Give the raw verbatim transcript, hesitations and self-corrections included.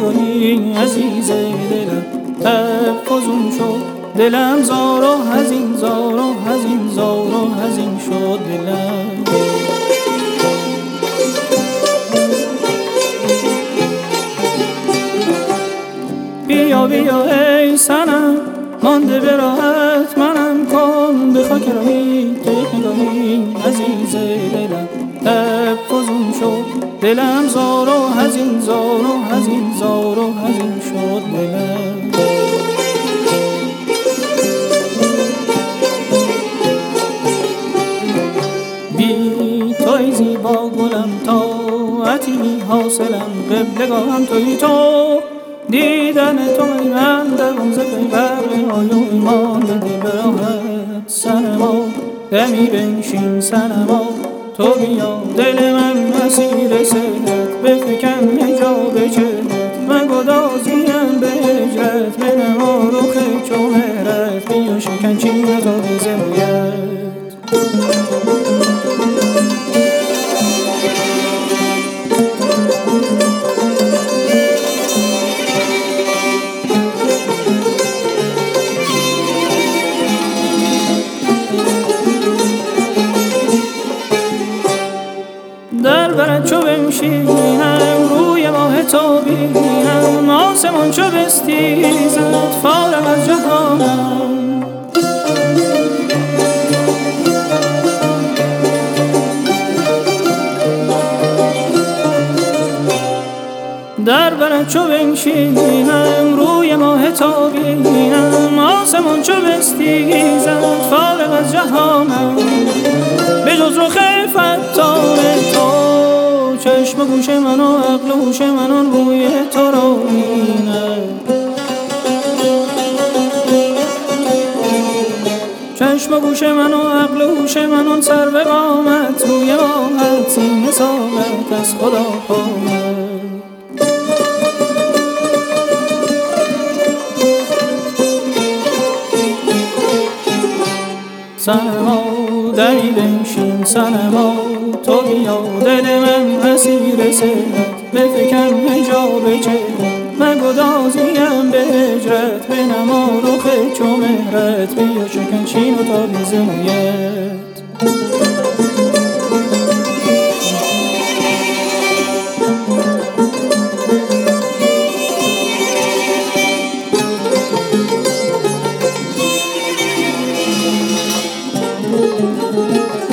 نگاهی عزیز دلم تب فزون شد دلم زار و حزین زار و حزین زار و حزین شد دلم بیا بیا ای صنم مانده به راحت منم کن به خاک راهی تو یک نگاهی عزیز دلم تب فزون شد دلم زار و حزین زار و حزین زار و حزین شد دلم بی توی زیبا گلم طاعتی بی حاصلم قبلگاهم توی تو دیدن تو ای من دوان ز پی غرق آی و ایمان بده به راحت صنما دمی بنشین صنما تو بیا دل من مسیر سرت بفکن حجاب چهرت من گدازیم به هجرت بنما رخ چو مهرت بیا شکن چین تا بیز مویت در برد چو بنشینم روی ماه تو بینم آسمان چو بستیزد فارغ از جهانم در برد چو بنشینم روی ماه تو بینم آسمان چو بستیزد فارغ از جهانم به جز رخ فتان تو چشم و گوش من و عقل و هوش من آن روی تو را بینم چشم و گوش من و عقل و هوش من آن سرو قامت روی ماهت سینه ساغت از خدا پامت صنما دمی بنشین صنما تو بیا دل من اسیر سرت بفکن حجاب چهرت من گدازیم به هجرت بنما رخ چو مهرت بیا شکن چین و تابیز مویت Thank you.